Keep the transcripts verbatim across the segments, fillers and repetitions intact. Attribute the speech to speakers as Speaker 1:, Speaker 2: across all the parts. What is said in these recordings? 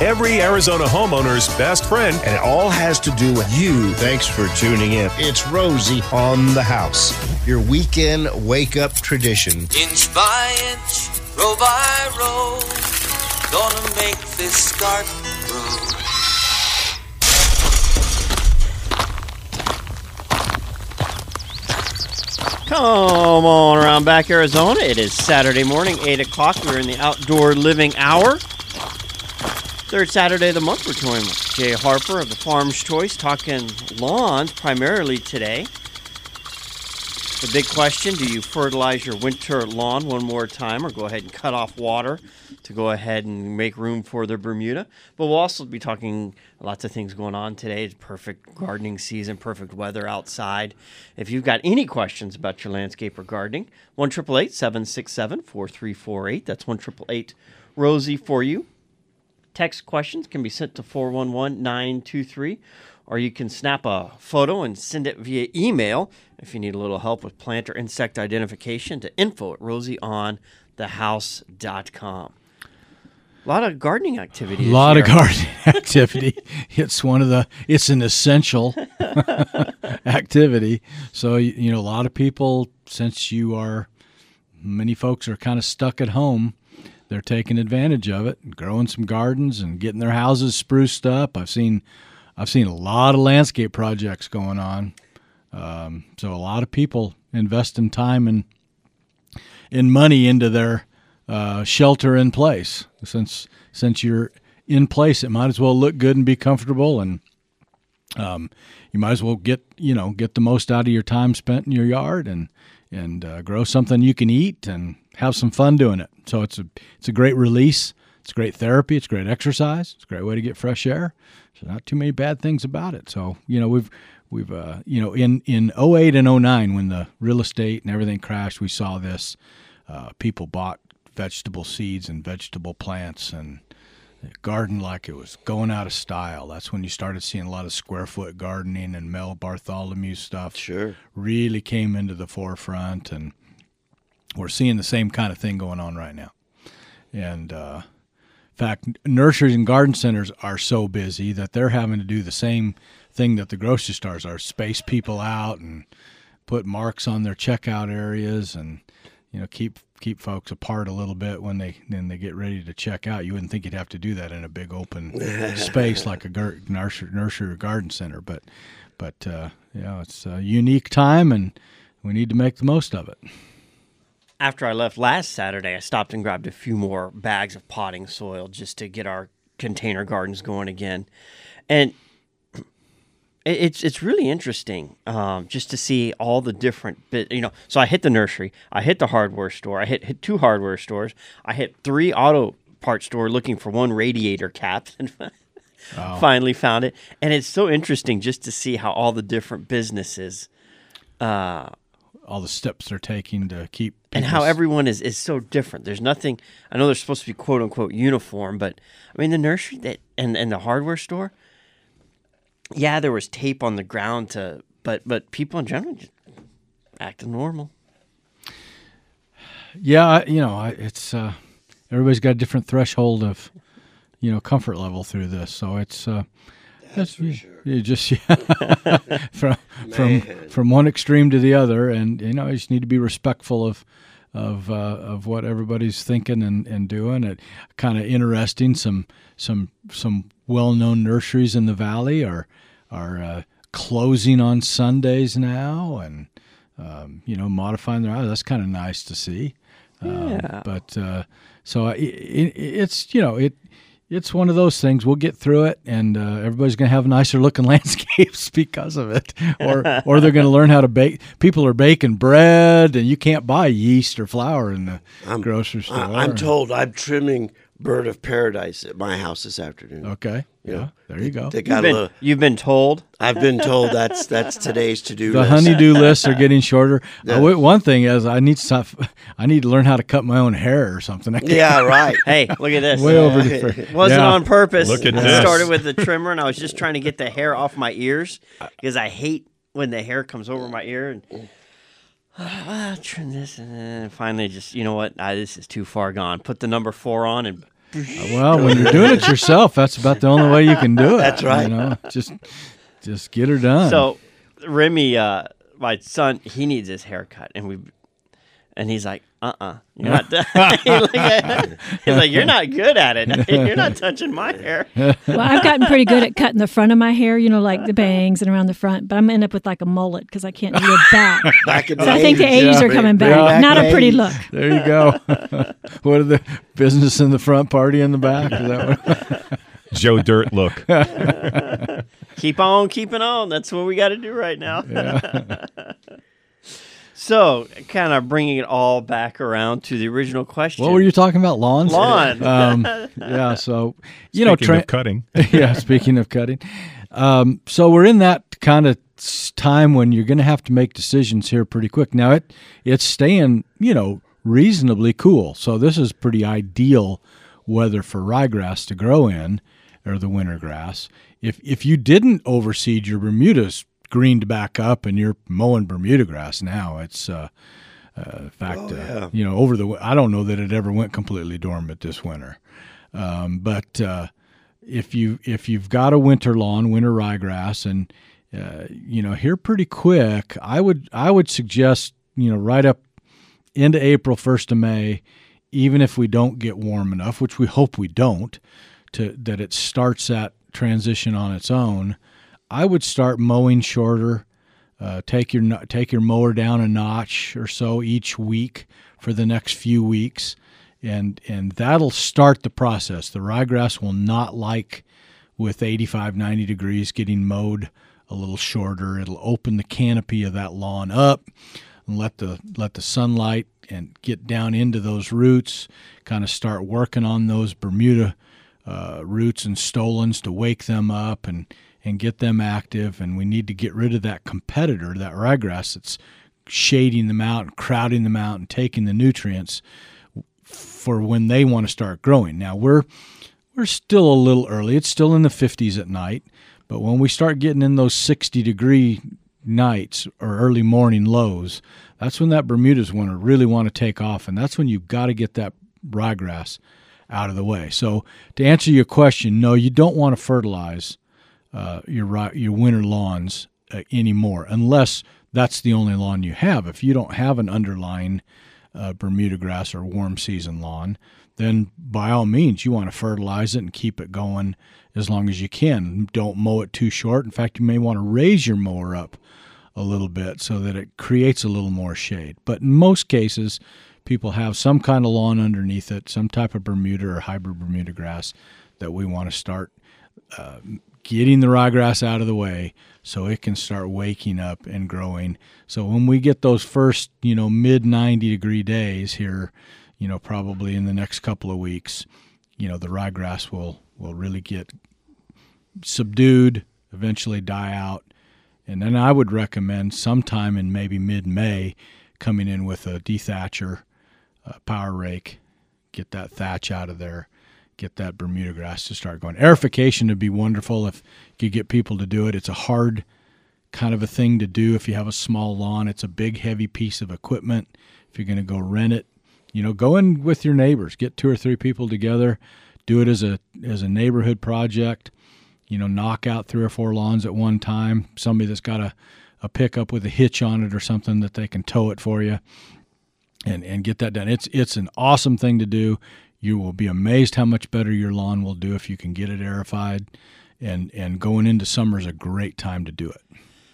Speaker 1: every Arizona homeowner's best friend.
Speaker 2: And it all has to do with you. Thanks for tuning in. It's Rosie on the House, your weekend wake-up tradition.
Speaker 3: Inch by inch, row by row, gonna make this garden grow.
Speaker 4: Come on around back, Arizona. It is Saturday morning, eight o'clock. We're in the Outdoor Living Hour. Third Saturday of the month, we're joined with Jay Harper of the Farm's Choice, talking lawns primarily today. The big question, do you fertilize your winter lawn one more time or go ahead and cut off water to go ahead and make room for the Bermuda? But we'll also be talking lots of things going on today. It's perfect gardening season, perfect weather outside. If you've got any questions about your landscape or gardening, one eight eight eight, seven six seven, four three four eight. That's one eight eight eight, Rosie for you. Text questions can be sent to four one one, nine two three, or you can snap a photo and send it via email if you need a little help with plant or insect identification to info at rosie on the house dot com. A lot of gardening activity.
Speaker 5: A lot of gardening activity. It's one of the, it's an essential activity. So, you know, a lot of people, since you are, many folks are kind of stuck at home, they're taking advantage of it, and growing some gardens and getting their houses spruced up. I've seen, I've seen a lot of landscape projects going on. Um, so a lot of people investing time and in money into their uh, shelter in place. Since since you're in place, it might as well look good and be comfortable, and um, you might as well get you know get the most out of your time spent in your yard and and uh, grow something you can eat and have some fun doing it. So it's a it's a great release. It's great therapy. It's great exercise. It's a great way to get fresh air. So not too many bad things about it. So you know we've we've uh, you know in in oh eight and oh nine when the real estate and everything crashed, we saw this. Uh, people bought vegetable seeds and vegetable plants and garden like it was going out of style. That's when you started seeing a lot of square foot gardening, and Mel Bartholomew stuff
Speaker 4: Sure.
Speaker 5: really came into the forefront, and we're seeing the same kind of thing going on right now. And uh, in fact, nurseries and garden centers are so busy that they're having to do the same thing that the grocery stores are, space people out and put marks on their checkout areas and you know keep keep folks apart a little bit when they then they get ready to check out. You wouldn't think you'd have to do that in a big open space like a gar- nursery, nursery or garden center, but but uh, you know it's a unique time and we need to make the most of it.
Speaker 4: After I left last Saturday, I stopped and grabbed a few more bags of potting soil just to get our container gardens going again, and it's it's really interesting um, just to see all the different bit. You know, so I hit the nursery, I hit the hardware store, I hit hit two hardware stores, I hit three auto parts store looking for one radiator cap, and oh. finally found it. And it's so interesting just to see how all the different businesses, uh,
Speaker 5: all the steps they're taking to keep,
Speaker 4: and how everyone is is so different. There's nothing. I know they're supposed to be quote unquote uniform, but I mean the nursery that and and the hardware store. Yeah, there was tape on the ground to, but but people in general just acting normal.
Speaker 5: Yeah, you know, it's uh, everybody's got a different threshold of, you know, comfort level through this. So it's uh,
Speaker 6: that's for
Speaker 5: you,
Speaker 6: sure.
Speaker 5: You just yeah, from from from one extreme to the other, and you know, you just need to be respectful of of uh, of what everybody's thinking and, and doing. It kind of interesting. Some some some well-known nurseries in the valley are are uh, closing on Sundays now, and um, you know, modifying their hours. That's kind of nice to see.
Speaker 4: Yeah.
Speaker 5: Um, but uh, so it, it, it's you know it it's one of those things. We'll get through it, and uh, everybody's going to have nicer looking landscapes because of it, or or they're going to learn how to bake. People are baking bread, and you can't buy yeast or flour in the
Speaker 6: I'm,
Speaker 5: grocery store.
Speaker 6: I'm told I'm trimming bird of paradise at my house this afternoon.
Speaker 5: Okay. Yeah. yeah there you go.
Speaker 6: They got
Speaker 4: you've, been,
Speaker 6: a little,
Speaker 4: you've been told?
Speaker 6: I've been told that's that's today's to-do
Speaker 5: the
Speaker 6: list.
Speaker 5: The honey-do lists are getting shorter.
Speaker 6: Yeah.
Speaker 5: Uh, one thing is I need to stop, I need to learn how to cut my own hair or something.
Speaker 6: Yeah, right.
Speaker 4: Hey, look at this.
Speaker 5: Way over different.
Speaker 4: It wasn't
Speaker 5: yeah.
Speaker 4: on purpose.
Speaker 1: Look at
Speaker 4: I
Speaker 1: this.
Speaker 4: started with the trimmer, and I was just trying to get the hair off my ears because I hate when the hair comes over my ear. And ah, trim this, and then finally just, you know what? Ah, this is too far gone. Put the number four on and
Speaker 5: Well, when you're doing it yourself, that's about the only way you can do it.
Speaker 6: That's right.
Speaker 5: You know, just just get her done.
Speaker 4: So Remy, uh, my son, he needs his haircut, and we, and he's like, uh, uh-uh, uh, you're not. He's like, you're not good at it. You're not touching my hair.
Speaker 7: Well, I've gotten pretty good at cutting the front of my hair, you know, like the bangs and around the front. But I'm gonna end up with like a mullet because I can't do it back.
Speaker 6: Back in
Speaker 7: So
Speaker 6: the
Speaker 7: I think the
Speaker 6: eighties.
Speaker 7: eighties
Speaker 5: Yeah.
Speaker 7: are coming
Speaker 6: Bring
Speaker 7: back.
Speaker 6: back
Speaker 7: Not
Speaker 6: the
Speaker 7: a pretty
Speaker 6: eighties.
Speaker 7: look.
Speaker 5: There you go. What are the business in the front, party in the back? Is that what?
Speaker 1: Joe Dirt look.
Speaker 4: Keep on keeping on. That's what we got to do right now. So, kind of bringing it all back around to the original question.
Speaker 5: What were you talking about? Lawns?
Speaker 4: Lawn.
Speaker 5: Um, yeah. So you know,
Speaker 1: Speaking
Speaker 5: tra-
Speaker 1: of cutting.
Speaker 5: yeah. Speaking of cutting, um, so we're in that kind of time when you're going to have to make decisions here pretty quick. Now it it's staying, you know, reasonably cool. So this is pretty ideal weather for ryegrass to grow in, or the winter grass. If if you didn't overseed your Bermudas, greened back up, and you're mowing Bermuda grass now, it's uh, uh, in fact,
Speaker 6: Oh, yeah.
Speaker 5: uh, you know, over the I don't know that it ever went completely dormant this winter, um, but uh, if you if you've got a winter lawn, winter ryegrass, and uh, you know, here pretty quick, I would I would suggest, you know, right up into April, first of May, even if we don't get warm enough, which we hope we don't, to that it starts that transition on its own. I would start mowing shorter. Uh, take your no- take your mower down a notch or so each week for the next few weeks, and and that'll start the process. The ryegrass will not like with eighty-five, ninety degrees getting mowed a little shorter. It'll open the canopy of that lawn up and let the let the sunlight and get down into those roots. Kind of start working on those Bermuda uh, roots and stolons to wake them up and. and get them active, and we need to get rid of that competitor, that ryegrass that's shading them out and crowding them out and taking the nutrients for when they want to start growing. Now, we're we're still a little early. It's still in the fifties at night, but when we start getting in those sixty-degree nights or early morning lows, that's when that Bermuda's want to really want to take off, and that's when you've got to get that ryegrass out of the way. So to answer your question, no, you don't want to fertilize Uh, your your winter lawns uh, anymore, unless that's the only lawn you have. If you don't have an underlying uh, Bermuda grass or warm season lawn, then by all means you want to fertilize it and keep it going as long as you can. Don't mow it too short. In fact, you may want to raise your mower up a little bit so that it creates a little more shade. But in most cases, people have some kind of lawn underneath it, some type of Bermuda or hybrid Bermuda grass that we want to start uh, getting the ryegrass out of the way so it can start waking up and growing. So when we get those first, you know, mid ninety degree days here, you know, probably in the next couple of weeks, you know, the ryegrass will, will really get subdued, eventually die out. And then I would recommend sometime in maybe mid-May coming in with a dethatcher, a power rake, get that thatch out of there, get that Bermuda grass to start going. Aerification would be wonderful if you could get people to do it. It's a hard kind of a thing to do if you have a small lawn. It's a big, heavy piece of equipment. If you're going to go rent it, you know, go in with your neighbors. Get two or three people together. Do it as a as a neighborhood project. You know, knock out three or four lawns at one time. Somebody that's got a, a pickup with a hitch on it or something that they can tow it for you and, and get that done. It's it's an awesome thing to do. You will be amazed how much better your lawn will do if you can get it aerified, and, and going into summer is a great time to do it.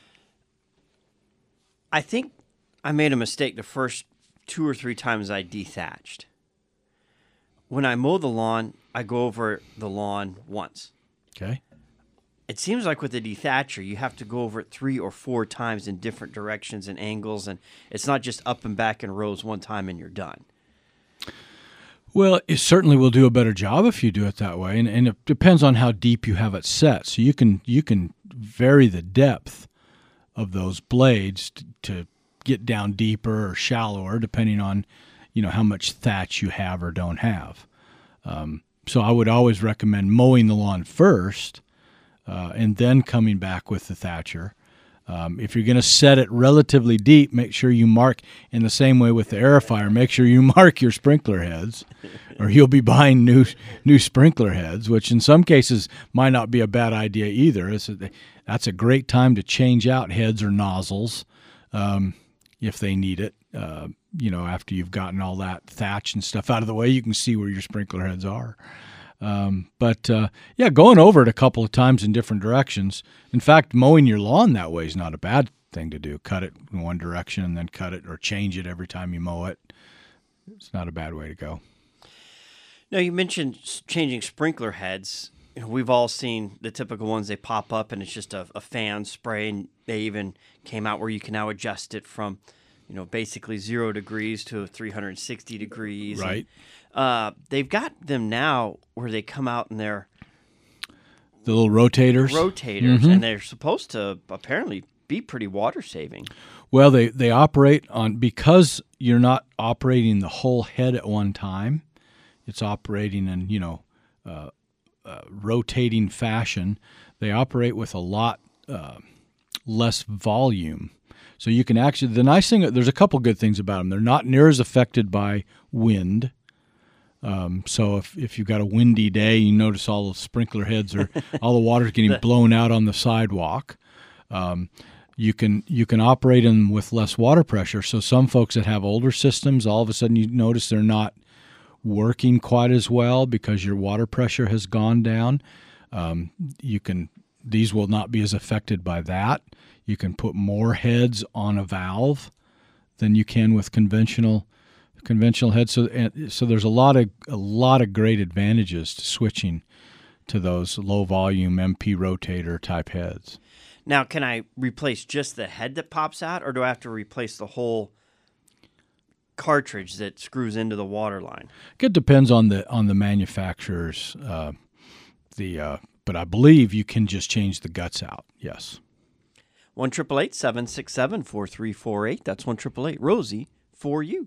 Speaker 4: I think I made a mistake the first two or three times I dethatched. When I mow the lawn, I go over the lawn once.
Speaker 5: Okay.
Speaker 4: It seems like with the dethatcher, you have to go over it three or four times in different directions and angles, and it's not just up and back in rows one time and you're done.
Speaker 5: Well, it certainly will do a better job if you do it that way, and, and it depends on how deep you have it set. So you can you can vary the depth of those blades to, to get down deeper or shallower, depending on, you know, how much thatch you have or don't have. Um, so I would always recommend mowing the lawn first, uh, and then coming back with the thatcher. Um, if you're going to set it relatively deep, make sure you mark in the same way with the aerifier. Make sure you mark your sprinkler heads, or you'll be buying new new sprinkler heads, which in some cases might not be a bad idea either. It's a, that's a great time to change out heads or nozzles um, if they need it. Uh, you know, after you've gotten all that thatch and stuff out of the way, you can see where your sprinkler heads are. Um, but, uh, yeah, going over it a couple of times in different directions. In fact, mowing your lawn that way is not a bad thing to do. Cut it in one direction and then cut it or change it every time you mow it. It's not a bad way to go.
Speaker 4: Now, you mentioned s- changing sprinkler heads. You know, we've all seen the typical ones. They pop up and it's just a, a fan spray, and they even came out where you can now adjust it from, you know, basically zero degrees to three hundred sixty degrees.
Speaker 5: Right.
Speaker 4: And, uh, they've got them now where they come out in their
Speaker 5: The little rotators.
Speaker 4: rotators,
Speaker 5: Mhm.
Speaker 4: and they're supposed to apparently be pretty water saving.
Speaker 5: Well, they, they operate on, because you're not operating the whole head at one time, it's operating in, you know, uh, uh, rotating fashion. They operate with a lot uh, less volume. So you can actually, the nice thing, there's a couple good things about them. They're not near as affected by wind. Um, so if, if you've got a windy day, you notice all the sprinkler heads are, all the water's getting blown out on the sidewalk. Um, you can you can operate them with less water pressure. So some folks that have older systems, all of a sudden you notice they're not working quite as well because your water pressure has gone down. Um, you can these will not be as affected by that. You can put more heads on a valve than you can with conventional conventional heads. So and, so there's a lot of a lot of great advantages to switching to those low volume M P rotator type heads.
Speaker 4: Now, can I replace just the head that pops out, or do I have to replace the whole cartridge that screws into the water line?
Speaker 5: It depends on the on the manufacturer's uh, the uh, but I believe you can just change the guts out. Yes.
Speaker 4: one eight eight eight, seven six seven, four three four eight. That's one eight eight eight, Rosie, for you.